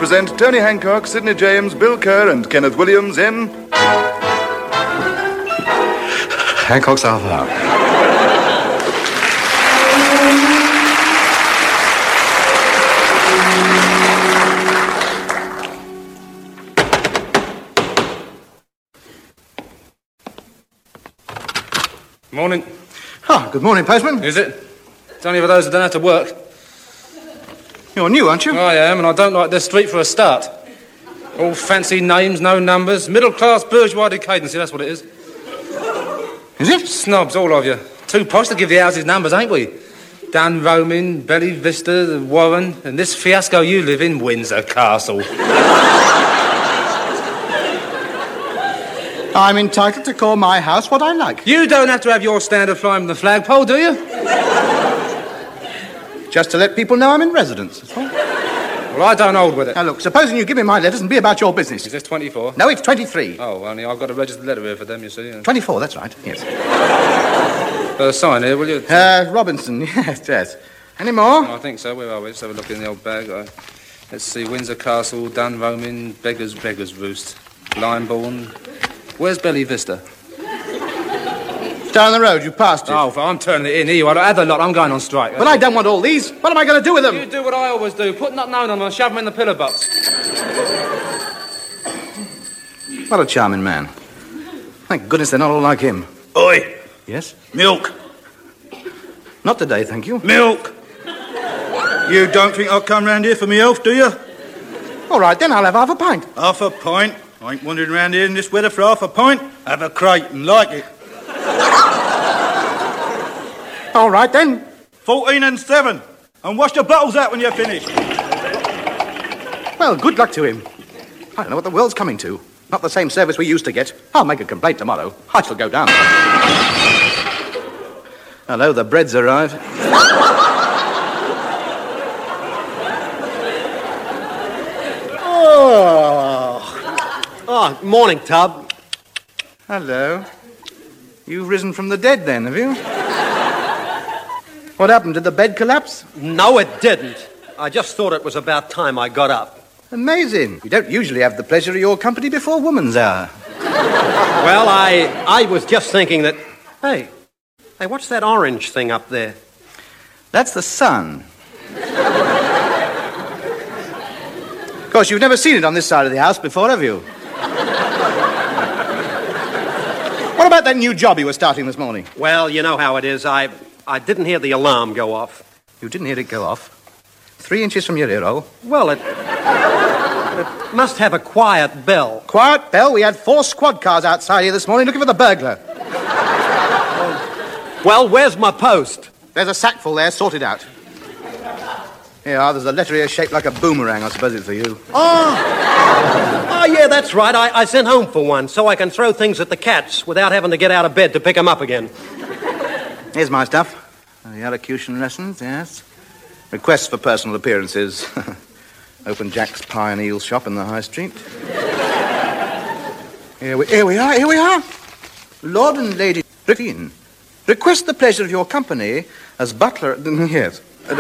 present Tony Hancock, Sidney James, Bill Kerr and Kenneth Williams in... Hancock's Half Hour. Morning. Oh, good morning, postman. Is it? It's only for those that don't have to work. You're new, aren't you? I am, and I don't like this street for a start. All fancy names, no numbers. Middle-class bourgeois decadency, that's what it is. Is it? Snobs, all of you. Too posh to give the houses numbers, ain't we? Dunroman, Belly Vista, Warren, and this fiasco you live in, Windsor Castle. I'm entitled to call my house what I like. You don't have to have your standard flying from the flagpole, do you? Just to let people know I'm in residence, that's all. Well, I don't hold with it. Now, look, supposing you give me my letters and be about your business. Is this 24? No, it's 23. Oh, only I've got a registered letter here for them, you see. 24, that's right, yes. Sign here, will you? Robinson, yes. Any more? I think so. Where are we? Let's have a look in the old bag. Let's see. Windsor Castle, Dunroman, Beggar's Roost, Limebourne. Where's Belly Vista? Down the road, you passed it. Oh, I'm turning it in here. I don't have the lot. I'm going on strike. But I don't want all these. What am I going to do with them? You do what I always do. Put not known on them and shove them in the pillar box. What a charming man. Thank goodness they're not all like him. Oi! Yes? Milk! Not today, thank you. Milk! You don't think I'll come round here for me health, do you? All right, then I'll have half a pint. Half a pint? I ain't wandering round here in this weather for half a pint. Have a crate and like it. All right, then. 14 and 7. And wash the bottles out when you're finished. Well, good luck to him. I don't know what the world's coming to. Not the same service we used to get. I'll make a complaint tomorrow. I shall go down. Hello, the bread's arrived. Oh, morning, Tub. Hello. You've risen from the dead, then, have you? What happened? Did the bed collapse? No, it didn't. I just thought it was about time I got up. Amazing. You don't usually have the pleasure of your company before woman's hour. Well, I was just thinking that... Hey, what's that orange thing up there? That's the sun. Of course, you've never seen it on this side of the house before, have you? What about that new job you were starting this morning? Well, you know how it is. I didn't hear the alarm go off. You didn't hear it go off? 3 inches from your ear hole? Well, it must have a quiet bell. Quiet bell? We had 4 squad cars outside here this morning looking for the burglar. Well, where's my post? There's a sackful there, sorted out. Here, there's a letter here shaped like a boomerang. I suppose it's for you. Oh, yeah, that's right. I sent home for one, so I can throw things at the cats without having to get out of bed to pick them up again. Here's my stuff. The elocution lessons, yes. Requests for personal appearances. Open Jack's Pie and Eel shop in the High Street. Here we are. Lord and Lady Griffin. Request the pleasure of your company as butler... Yes.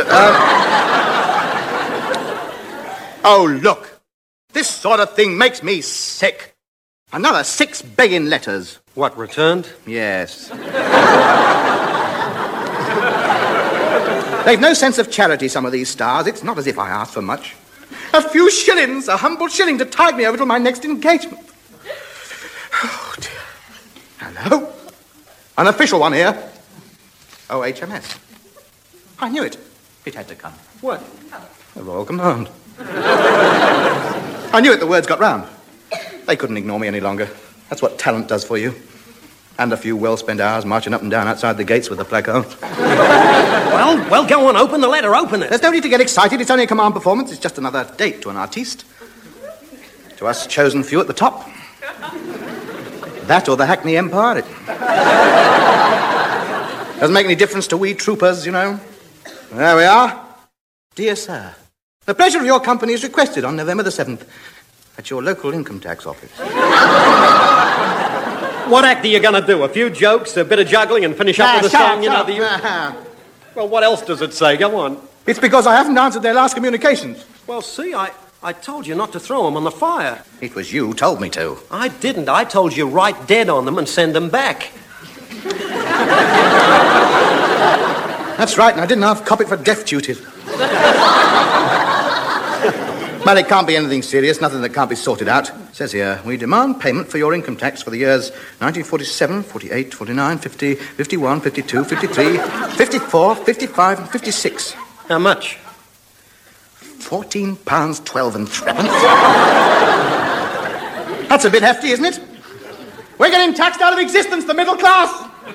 Oh, look. This sort of thing makes me sick. Another 6 begging letters. What, returned? Yes. They've no sense of charity, some of these stars. It's not as if I asked for much. A few shillings, a humble shilling to tide me over till my next engagement. Oh, dear. Hello? An official one here. OHMS. I knew it. It had to come. What? The Royal Command. I knew it, the words got round. They couldn't ignore me any longer. That's what talent does for you. And a few well-spent hours marching up and down outside the gates with the placards. Well, go on, open the letter, open it. There's no need to get excited. It's only a command performance. It's just another date to an artiste. To us chosen few at the top. That or the Hackney Empire. It doesn't make any difference to we troopers, you know. There we are. Dear sir, the pleasure of your company is requested on November the 7th at your local income tax office. What act are you going to do? A few jokes, a bit of juggling, and finish up with a song? Well, what else does it say? Go on. It's because I haven't answered their last communications. Well, see, I I told you not to throw them on the fire. It was you told me to. I didn't. I told you write dead on them and send them back. That's right, and I didn't half copy it for death duty. Well, it can't be anything serious, nothing that can't be sorted out. It says here, we demand payment for your income tax for the years 1947, 48, 49, 50, 51, 52, 53, 54, 55, and 56. How much? £14.12 and threepence. That's a bit hefty, isn't it? We're getting taxed out of existence, the middle class.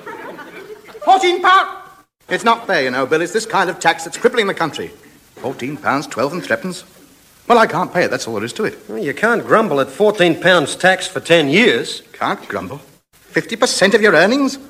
£14. It's not fair, you know, Bill. It's this kind of tax that's crippling the country. £14.12 and threepence. Well, I can't pay it. That's all there is to it. Well, you can't grumble at £14 tax for 10 years. Can't grumble. 50% of your earnings?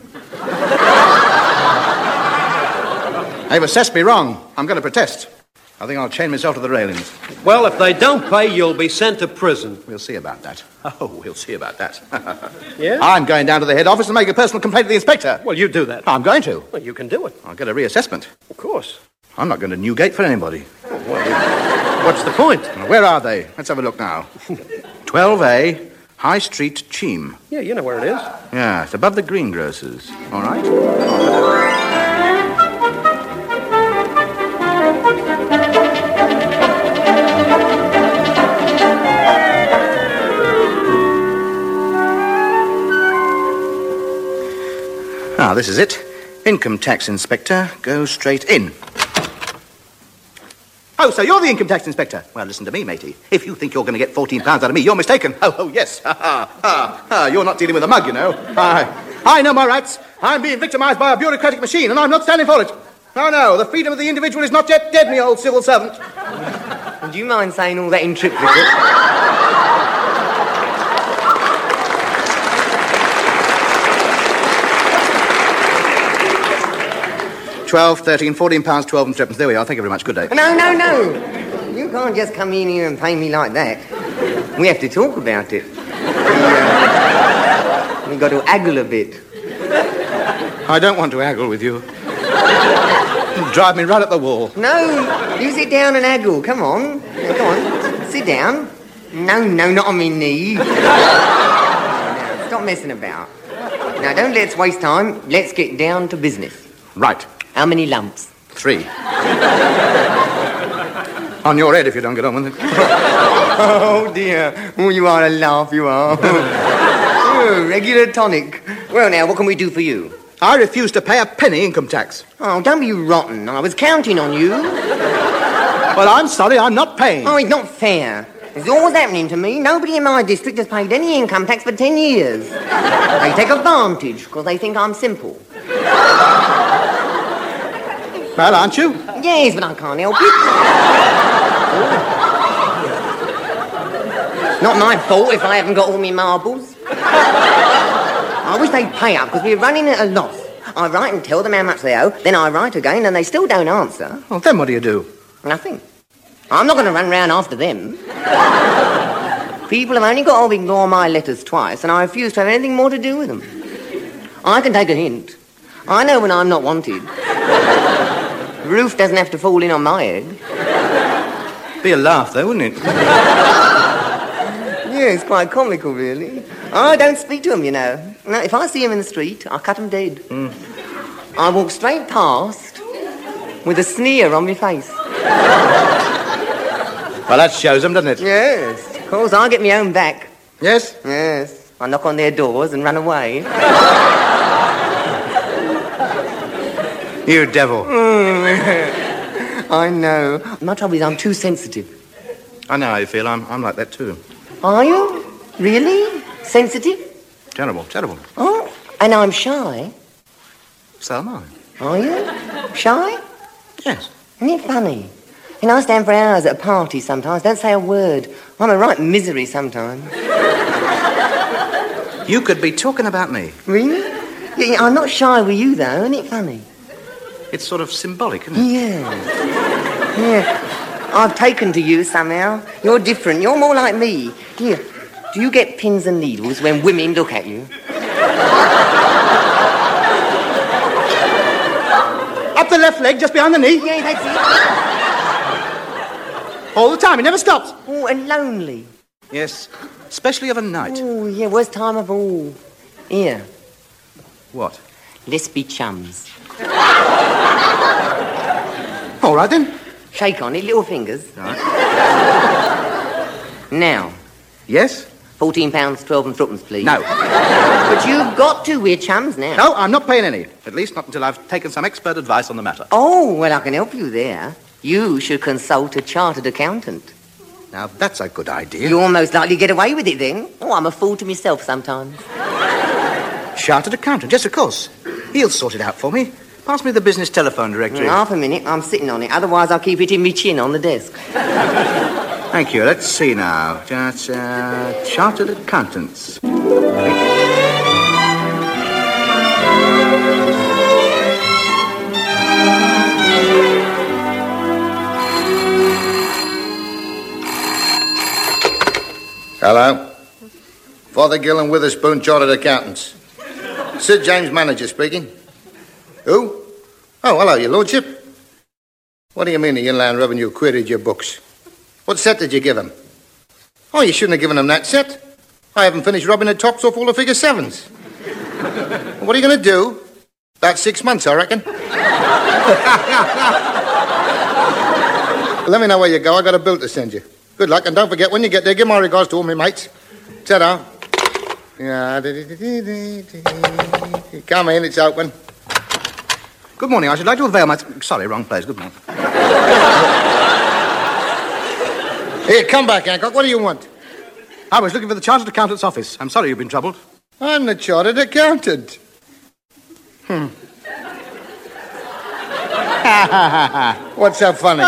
They've assessed me wrong. I'm going to protest. I think I'll chain myself to the railings. Well, if they don't pay, you'll be sent to prison. We'll see about that. Oh, we'll see about that. Yeah? I'm going down to the head office and make a personal complaint to the inspector. Well, you do that. I'm going to. Well, you can do it. I'll get a reassessment. Of course. I'm not going to Newgate for anybody. What's the point? Where are they? Let's have a look now. 12A, High Street, Cheam. Yeah, you know where it is. Yeah, it's above the greengrocers. All right. Ah, this is it. Income tax inspector. Go straight in. Oh, so you're the income tax inspector? Well, listen to me, matey. If you think you're going to get £14 out of me, you're mistaken. Oh, yes. You're not dealing with a mug, you know. I know my rights. I'm being victimized by a bureaucratic machine, and I'm not standing for it. No, the freedom of the individual is not yet dead, me old civil servant. Do you mind saying all that in triplicate? 12, 13, £14.12 and threepence. There we are. Thank you very much. Good day. No. You can't just come in here and pay me like that. We have to talk about it. We've got to haggle a bit. I don't want to haggle with you. You'll drive me right up the wall. No, you sit down and haggle. Come on. Now, go on. Sit down. No, not on my knee. No, stop messing about. Now, don't let's waste time. Let's get down to business. Right. How many lumps? 3. On your head if you don't get on with it. Oh, dear. Oh, you are a laugh, you are. Oh, regular tonic. Well, now, what can we do for you? I refuse to pay a penny income tax. Oh, don't be rotten. I was counting on you. Well, I'm sorry, I'm not paying. Oh, it's not fair. It's always happening to me. Nobody in my district has paid any income tax for 10 years. They take advantage because they think I'm simple. Well, aren't you? Yes, but I can't help it. Not my fault if I haven't got all my marbles. I wish they'd pay up because we're running at a loss. I write and tell them how much they owe, then I write again and they still don't answer. Well, then what do you do? Nothing. I'm not going to run round after them. People have only got to ignore my letters twice and I refuse to have anything more to do with them. I can take a hint. I know when I'm not wanted. The roof doesn't have to fall in on my head. Be a laugh, though, wouldn't it? Yeah, it's quite comical, really. I don't speak to them, you know. Now, if I see them in the street, I cut them dead. I walk straight past with a sneer on my face. Well, that shows them, doesn't it? Yes, of course, I get my own back. Yes? Yes, I knock on their doors and run away. You devil. I know. My trouble is I'm too sensitive. I know how you feel. I'm like that, too. Are you? Really? Sensitive? Terrible. Oh, and I'm shy. So am I. Are you? Shy? Yes. Isn't it funny? You know, I stand for hours at a party sometimes, don't say a word. I'm a right misery sometimes. You could be talking about me. Really? Yeah, I'm not shy with you, though. Isn't it funny? It's sort of symbolic, isn't it? Yeah. I've taken to you somehow. You're different. You're more like me. Do you get pins and needles when women look at you? Up the left leg, just behind the knee. Yeah, that's All the time. He never stops. Oh, and lonely. Yes, especially of a night. Oh, yeah, worst time of all. Here, What? let's be chums. All right, then. Shake on it, little fingers. Now, Yes? £14, 12 and threepence, please. No. But you've got to. We're chums now. No, I'm not paying any. At least not until I've taken some expert advice on the matter. Oh, well, I can help you there. You should consult a chartered accountant. Now, that's a good idea. You'll most likely get away with it then. Oh, I'm a fool to myself sometimes. Chartered accountant. Yes, of course. He'll sort it out for me. Pass me the business telephone directory. Half a minute, I'm sitting on it. Otherwise, I'll keep hitting me chin on the desk. Thank you. Let's see now. That's chartered accountants. Hello. Fothergill and Witherspoon, Chartered Accountants. Sir James, manager speaking. Who? Oh, hello, your lordship. What do you mean the Inland Revenue queried your books? What set did you give them? Oh, you shouldn't have given them that set. I haven't finished rubbing the tops off all the figure sevens. What are you going to do? About 6 months, I reckon. Let me know where you go. I got a bill to send you. Good luck, and don't forget, when you get there, give my regards to all my mates. Ta-da. Yeah. Come in, it's open. Good morning. I should like to avail my... Sorry, wrong place. Good morning. Here, come back, Hancock. What do you want? I was looking for the Chartered Accountant's office. I'm sorry you've been troubled. I'm the Chartered Accountant. What's so funny?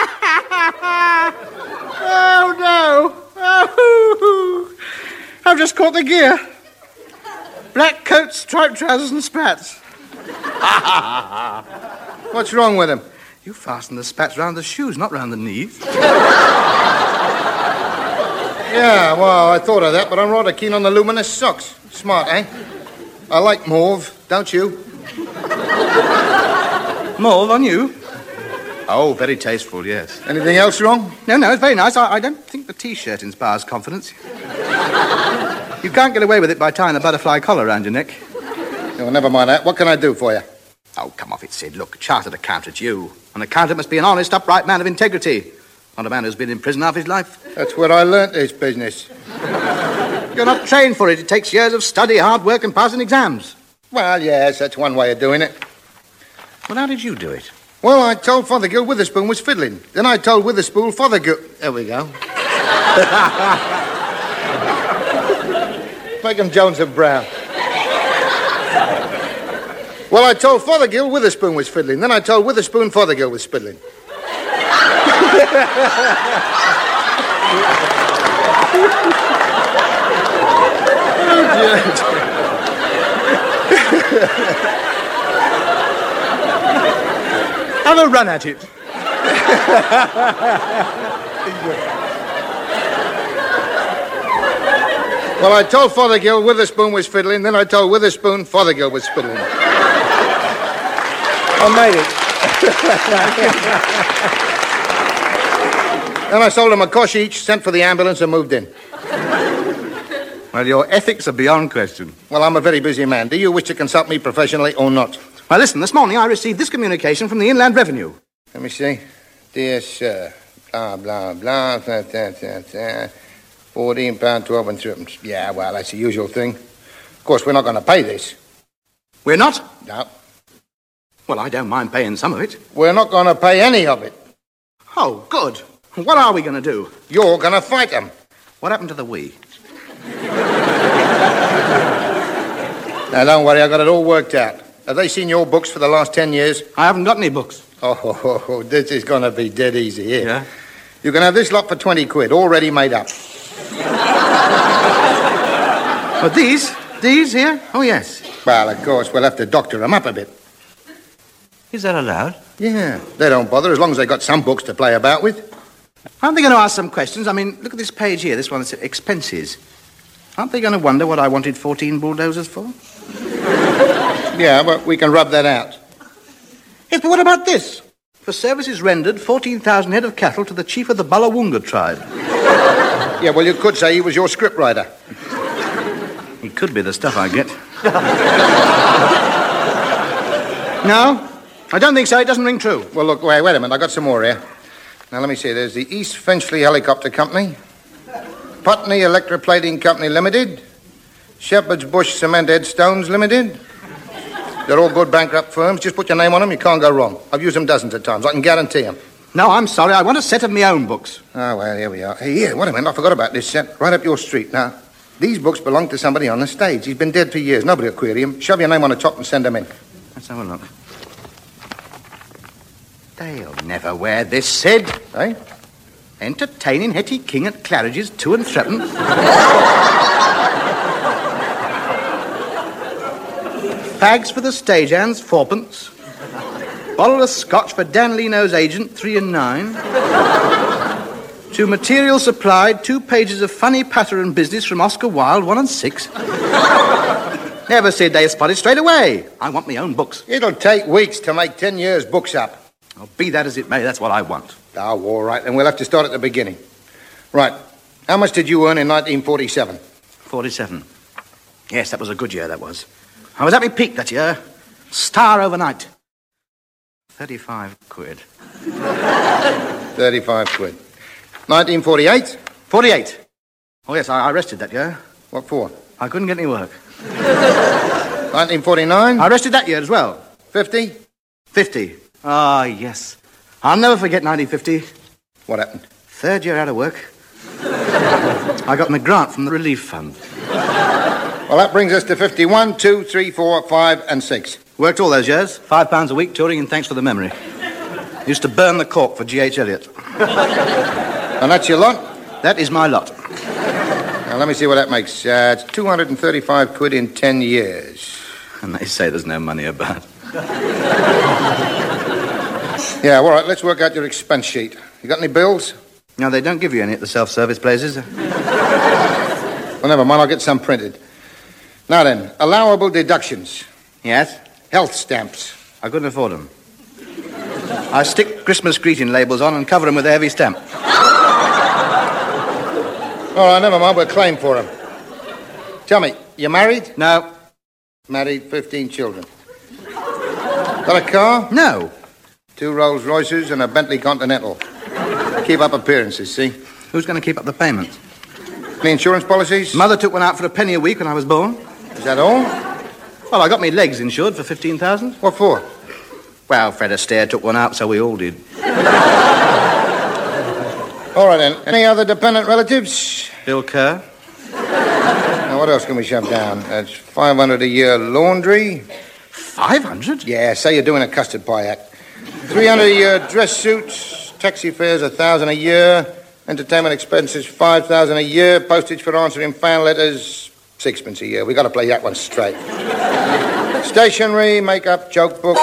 Oh, no. Oh, I've just caught the gear. Black coat, striped trousers and spats. What's wrong with him? You fasten the spats round the shoes, not round the knees. Yeah, well, I thought of that, but I'm rather keen on the luminous socks. Smart, eh? I like mauve, don't you? Mauve on you? Oh, very tasteful, yes. Anything else wrong? No, it's very nice. I don't think the T-shirt inspires confidence. You can't get away with it by tying a butterfly collar around your neck. Oh, never mind that. What can I do for you? Oh, come off it, Sid. Look, chartered accountant, you. An accountant must be an honest, upright man of integrity. Not a man who's been in prison half his life. That's where I learnt this business. You're not trained for it. It takes years of study, hard work, and passing exams. Well, yes, that's one way of doing it. Well, how did you do it? Well, I told Fothergill Witherspoon was fiddling. Then I told Witherspoon Fothergill... There we go. Make him Jones and Brown. Well, I told Fothergill Witherspoon was fiddling. Then I told Witherspoon Fothergill was fiddling. Oh, dear. Have a run at it. Well, I told Fothergill Witherspoon was fiddling, then I told Witherspoon Fothergill was fiddling. I made it. Then I sold him a cosh each, sent for the ambulance and moved in. Well, your ethics are beyond question. Well, I'm a very busy man. Do you wish to consult me professionally or not? Well, listen, this morning I received this communication from the Inland Revenue. Let me see. Dear sir, blah, blah, blah, £14, 12 and threepence. Yeah, well, that's the usual thing. Of course, we're not going to pay this. We're not? No. Well, I don't mind paying some of it. We're not going to pay any of it. Oh, good. What are we going to do? You're going to fight them. What happened to the we? Now, don't worry, I got it all worked out. Have they seen your books for the last 10 years? I haven't got any books. Oh, this is going to be dead easy here. Yeah? You can have this lot for 20 quid, already made up. But these here? Oh, yes. Well, of course, we'll have to doctor them up a bit. Is that allowed? Yeah, they don't bother as long as they got some books to play about with. Aren't they going to ask some questions? I mean, look at this page here, this one that says expenses. Aren't they going to wonder what I wanted 14 bulldozers for? Yeah, but we can rub that out. Yes, but what about this? For services rendered 14,000 head of cattle to the chief of the Bullawunga tribe. Yeah, well, you could say he was your scriptwriter. He could be the stuff I get. No, I don't think so. It doesn't ring true. Well, look, wait a minute. I got some more here. Now, let me see. There's the East Finchley Helicopter Company, Putney Electroplating Company Limited, Shepherd's Bush Cement Headstones Limited. They're all good bankrupt firms. Just put your name on them, you can't go wrong. I've used them dozens of times. I can guarantee them. No, I'm sorry. I want a set of my own books. Oh, well, here we are. Hey, here, wait a minute. I forgot about this set. Right up your street. Now, these books belong to somebody on the stage. He's been dead for years. Nobody will query him. Shove your name on the top and send them in. Let's have a look. They'll never wear this, Sid. Eh? Entertaining Hetty King at Claridge's 2 and 3. Fags for the stagehands, 4pence. Bottle of scotch for Dan Leno's agent, 3 and 9. To material supplied, 2 pages of funny pattern business from Oscar Wilde, 1 and 6. Never said they spotted straight away. I want my own books. It'll take weeks to make 10 years' books up. Oh, be that as it may, that's what I want. Oh, all right, then we'll have to start at the beginning. Right. How much did you earn in 1947? 47. Yes, that was a good year, that was. I was at my peak that year. Star overnight. 35 quid. 35 quid. 1948? 48. Oh, yes, I rested that year. What for? I couldn't get any work. 1949? I rested that year as well. 50? 50. Ah, yes. I'll never forget 1950. What happened? 3rd year out of work. I got my grant from the relief fund. Well, that brings us to 51, 2, 3, 4, 5, and 6. Worked all those years. £5 a week touring, and thanks for the memory. Used to burn the cork for G.H. Eliot. And that's your lot? That is my lot. Now, let me see what that makes. It's 235 quid in 10 years. And they say there's no money about. Yeah, all right, let's work out your expense sheet. You got any bills? No, they don't give you any at the self-service places. Well, never mind, I'll get some printed. Now then, allowable deductions. Yes? Health stamps. I couldn't afford them. I stick Christmas greeting labels on and cover them with a heavy stamp. All right, never mind, we'll claim for them. Tell me, you married? No. Married, 15 children. Got a car? No. 2 Rolls Royces and a Bentley Continental. Keep up appearances, see? Who's going to keep up the payments? Any insurance policies? Mother took one out for a penny a week when I was born. Is that all? Well, I got me legs insured for 15,000. What for? Well, Fred Astaire took one out, so we all did. All right, then. Any other dependent relatives? Bill Kerr. Now, what else can we shove down? That's 500 a year laundry. 500? Yeah, say you're doing a custard pie act. 300 a year dress suits. Taxi fares 1,000 a year. Entertainment expenses 5,000 a year. Postage for answering fan letters 6pence a year. We got to play that one straight. Stationery, makeup, joke book.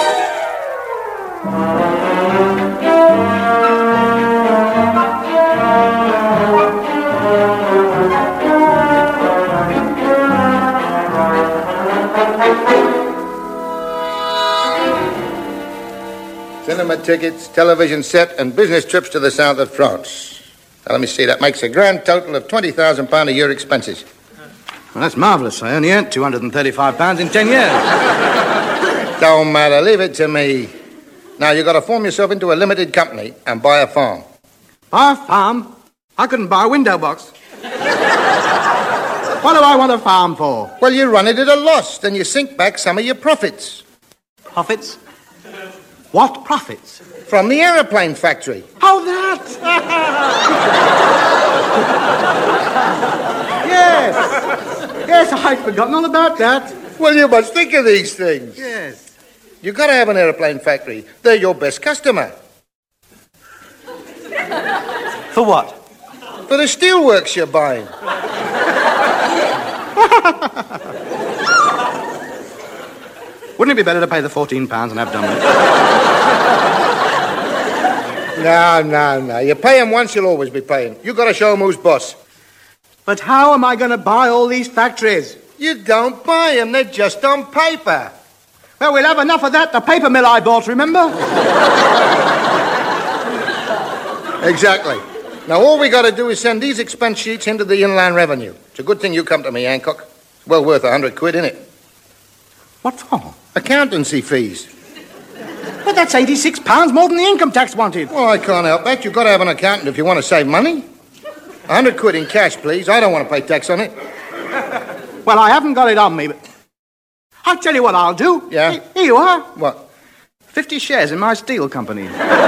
Cinema tickets, television set, and business trips to the south of France. Now, let me see. That makes a grand total of £20,000 a year expenses. Well, that's marvellous. I only earned £235 in 10 years. Don't matter. Leave it to me. Now, you've got to form yourself into a limited company and buy a farm. Buy a farm? I couldn't buy a window box. What do I want a farm for? Well, you run it at a loss, then you sink back some of your profits. Profits? What profits? From the aeroplane factory. Oh, that! Yes! Yes, I'd forgotten all about that. Well, you must think of these things. Yes. You've got to have an aeroplane factory. They're your best customer. For what? For the steelworks you're buying. Wouldn't it be better to pay the £14 and have done with it? No. You pay them once, you'll always be paying. You've got to show them who's boss. But how am I going to buy all these factories? You don't buy them, they're just on paper. Well, we'll have enough of that. The paper mill I bought, remember? Exactly. Now, all we got to do is send these expense sheets into the Inland Revenue. It's a good thing you come to me, Hancock. It's well worth £100, isn't it? What for? Accountancy fees. But that's £86 more than the income tax wanted. Well, I can't help that. You've got to have an accountant if you want to save money. £100 in cash, please. I don't want to pay tax on it. Well, I haven't got it on me, but I'll tell you what I'll do. Yeah? Here you are. What? 50 shares in my steel company.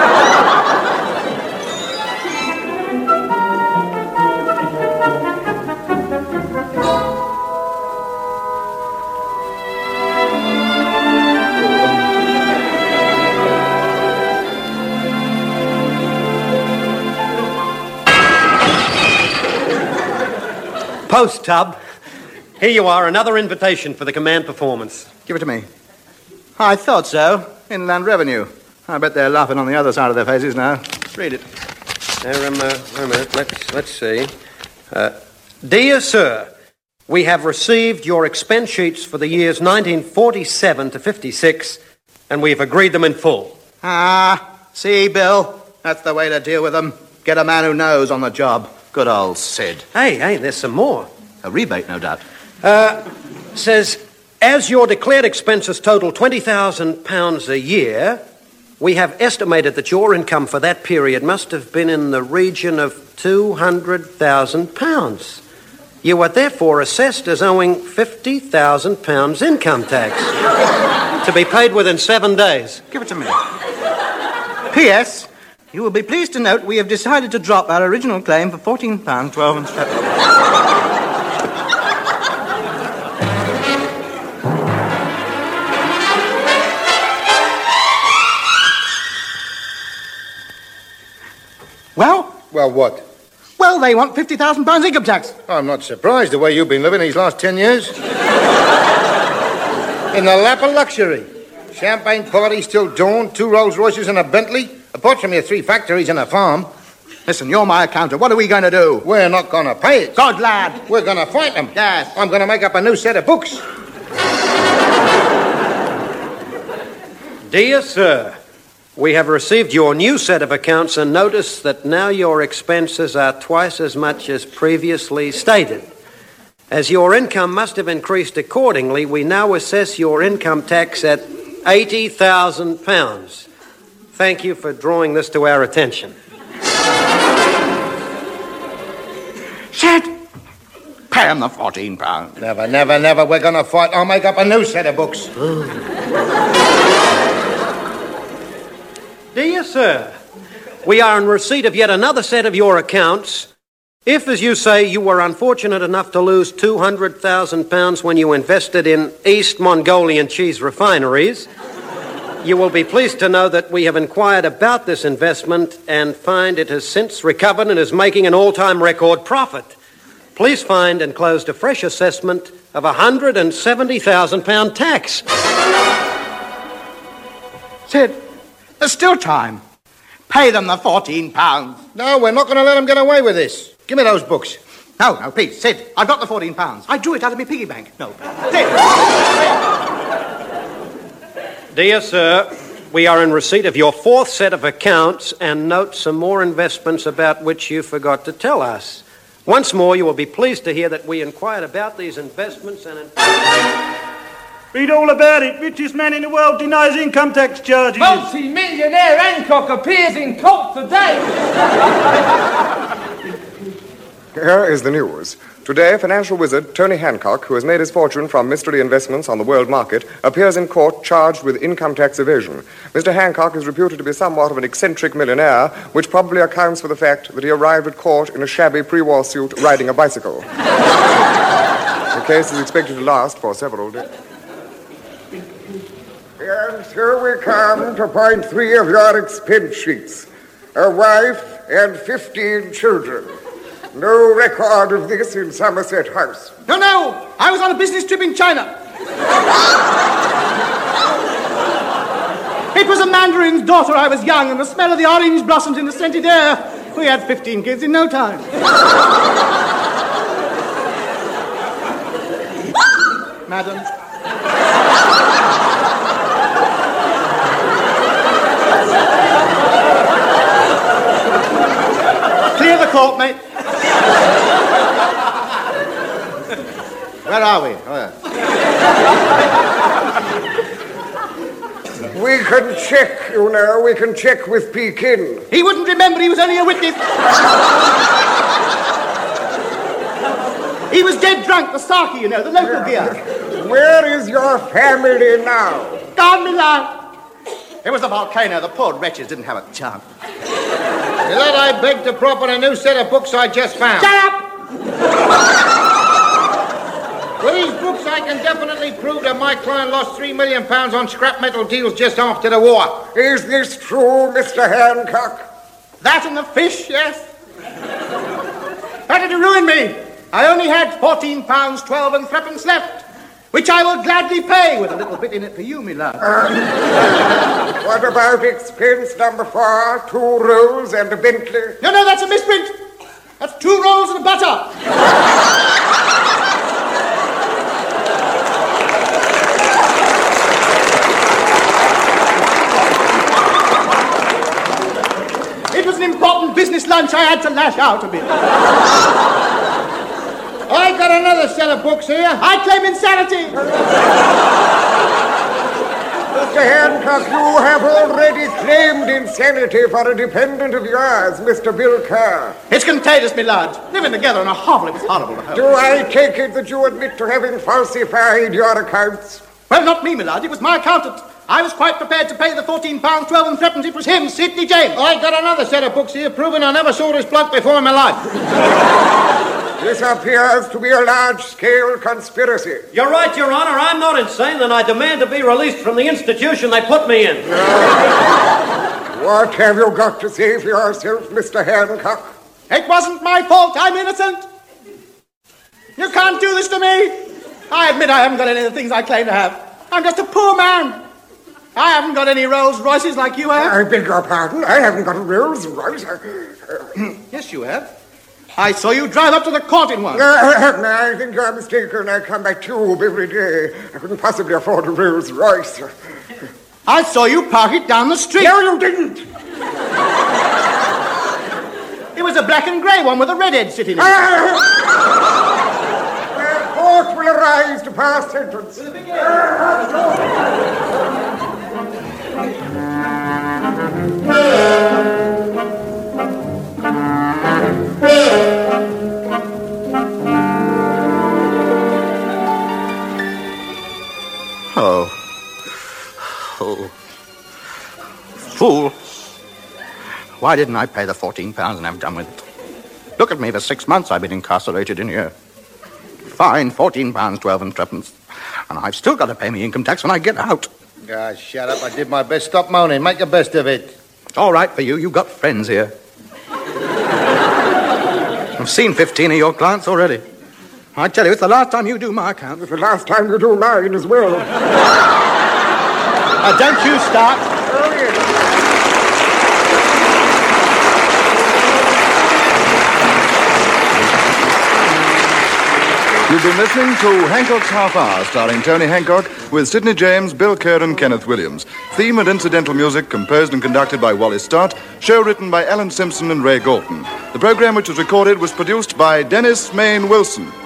Post, Tub. Here you are, another invitation for the command performance. Give it to me. I thought so. Inland Revenue. I bet they're laughing on the other side of their faces now. Read it. Wait a minute. Let's see. Dear Sir, we have received your expense sheets for the years 1947 to 56, and we've agreed them in full. See, Bill? That's the way to deal with them. Get a man who knows on the job. Good old Sid. Hey, there's some more. A rebate, no doubt. Says, as your declared expenses total £20,000 a year, we have estimated that your income for that period must have been in the region of £200,000. You are therefore assessed as owing £50,000 income tax to be paid within 7 days. Give it to me. P.S. You will be pleased to note we have decided to drop our original claim for £14.12 and 7. Well, what? Well, they want £50,000 income tax. I'm not surprised the way you've been living these last 10 years. In the lap of luxury. Champagne parties till dawn, 2 Rolls Royces and a Bentley, apart from your 3 factories and a farm. Listen, you're my accountant. What are we going to do? We're not going to pay it. God, lad. We're going to fight them. Yes. I'm going to make up a new set of books. Dear Sir, we have received your new set of accounts and notice that now your expenses are twice as much as previously stated. As your income must have increased accordingly, we now assess your income tax at £80,000. Thank you for drawing this to our attention. Sid, pay him the £14. Never, never, never. We're going to fight. I'll make up a new set of books. Dear Sir, we are in receipt of yet another set of your accounts. If, as you say, you were unfortunate enough to lose £200,000 when you invested in East Mongolian cheese refineries, you will be pleased to know that we have inquired about this investment and find it has since recovered and is making an all-time record profit. Please find enclosed a fresh assessment of £170,000 tax. Sid, there's still time. Pay them the £14. No, we're not going to let them get away with this. Give me those books. No, please, Sid, I've got the £14. I drew it out of my piggy bank. No, Sid. Dear Sir, we are in receipt of your 4th set of accounts and note some more investments about which you forgot to tell us. Once more, you will be pleased to hear that we inquired about these investments and... Read all about it. Richest man in the world denies income tax charges. Multi-millionaire Hancock appears in court today. Here is the news. Today, financial wizard Tony Hancock, who has made his fortune from mystery investments on the world market, appears in court charged with income tax evasion. Mr. Hancock is reputed to be somewhat of an eccentric millionaire, which probably accounts for the fact that he arrived at court in a shabby pre-war suit riding a bicycle. The case is expected to last for several days. And here we come to point 3 of your expense sheets. A wife and 15 children. No record of this in Somerset House. No. I was on a business trip in China. It was a mandarin's daughter. I was young, and the smell of the orange blossoms in the scented air. We had 15 kids in no time. Madam. court, mate. Where are we? Oh, yeah. We can check, you know. We can check with Pekin. He wouldn't remember he was only a witness. He was dead drunk, the sake, you know, the local beer. Where is your family now? Gone, me lad. It was the volcano. The poor wretches didn't have a chance. Lad, I beg to prop on a new set of books I just found. Shut up! With these books, I can definitely prove that my client lost £3 million on scrap metal deals just after the war. Is this true, Mr. Hancock? That and the fish, yes. How did you ruin me? I only had £14.12 and threepence left, which I will gladly pay with a little bit in it for you, me love. What about expense number 4, 2 rolls and a Bentley? No, that's a misprint. That's 2 rolls and a butter. It was an important business lunch. I had to lash out a bit. I got another set of books here. I claim insanity. Mr. Hancock, you have already claimed insanity for a dependent of yours, Mr. Bill Kerr. It's contagious, me lad. Living together in a hovel, it was horrible to have. Do I take it that you admit to having falsified your accounts? Well, not me, my lad. It was my accountant. I was quite prepared to pay the £14.12 and threepence. It was him, Sidney James. I got another set of books here proving I never saw this bloke before in my life. This appears to be a large-scale conspiracy. You're right, Your Honor. I'm not insane, and I demand to be released from the institution they put me in. What have you got to say for yourself, Mr. Hancock? It wasn't my fault. I'm innocent. You can't do this to me. I admit I haven't got any of the things I claim to have. I'm just a poor man. I haven't got any Rolls Royces like you have. I beg your pardon. I haven't got a Rolls Royce. Yes, you have. I saw you drive up to the court in one. I think you're mistaken. I come by tube every day. I couldn't possibly afford a Rolls Royce. I saw you park it down the street. No, you didn't. It was a black and grey one with a red head sitting in it. The court will arise to pass sentence. Oh. Fool. Why didn't I pay the £14 and have done with it? Look at me, for 6 months I've been incarcerated in here. Fine, £14.12 and threepence. And I've still got to pay me income tax when I get out. Ah, shut up. I did my best. Stop moaning. Make the best of it. It's all right for you. You've got friends here. I've seen 15 of your clients already. I tell you, it's the last time you do my account. It's the last time you do mine as well. Don't you start. Oh, yes. You've been listening to Hancock's Half Hour, starring Tony Hancock, with Sidney James, Bill Kerr and Kenneth Williams. Theme and incidental music composed and conducted by Wally Stott. Show written by Alan Simpson and Ray Galton. The program, which was recorded, was produced by Dennis Main Wilson.